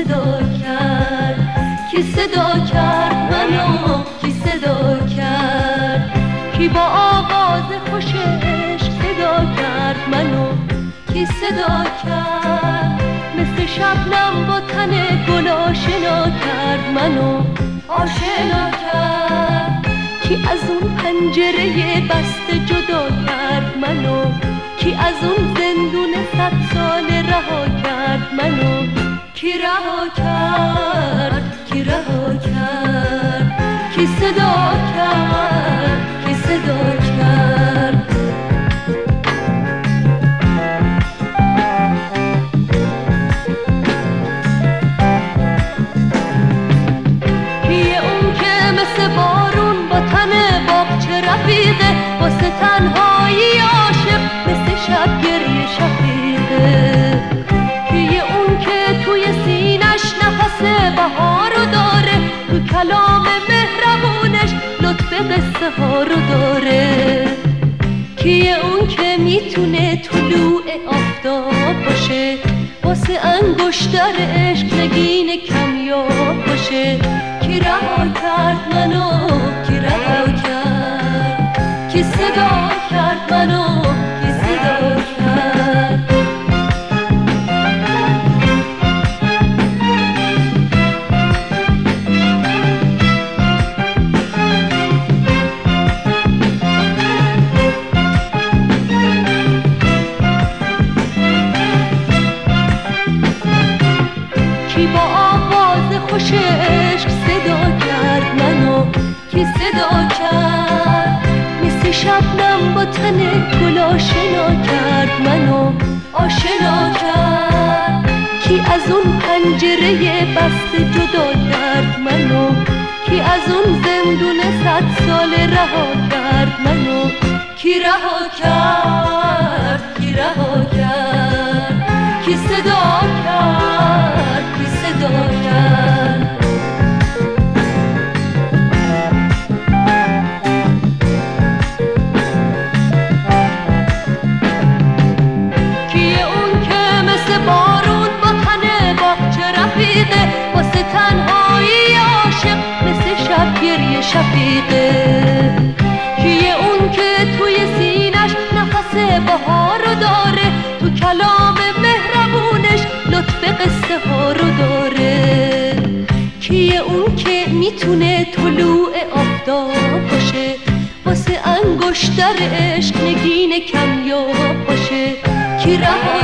صدا کرد؟ کی صدا کرد منو؟ کی صدا کرد؟ کی با آواز خوش عشق صدا کرد منو؟ کی صدا کرد؟ مثل شبنم با تن گل آشنا کرد منو، آشنا کرد. کی از اون پنجره بسته جدا کرد منو؟ کی از اون زندون 100 سال رها کرد منو؟ کی رها کرد؟ کی رها کرد؟ کی صدا کرد؟ کی صدا کرد؟ کیه اون که مثل بارون با تن باغچه رفیقه، واسه تنهایی عاشق مثل شب گریه شفیقه؟ کیه اون که توی سینش نفس بهارو داره، تو کلام مهربونش لطف قصه ها رو داره؟ کیه اون که میتونه طلوع آفتاب باشه، واسه انگشتر عشق نگین کمیاب باشه؟ کی رها کرد منو؟ کی رها کرد؟ کی صدا کرد منو؟ کی صدا کرد؟ کی با آواز خوش عشق صدا کرد منو؟ کی صدا کرد؟ مثل شبنم با تن گل آشنا کرد منو، آشنا کرد. کی از اون پنجره بسته جدا کرد منو؟ کی از اون زندون 100 سال رها کرد منو؟ کی رها کرد؟ کی رها کرد؟ کی صدا کرد؟ کی صدا کرد؟ کیه اون که مثل بارون با تن باغچه رفیقه، واسه تنهایی عاشق مثل شب گریه شفیقه؟ کیه اون که توی سینش نفس بهارو داره، تو کلام مهربونش لطف قصه ها رو داره؟ کیه اون که میتونه طلوع آفتاب باشه، واسه انگشتر عشق نگین کمیاب باشه؟ کی رها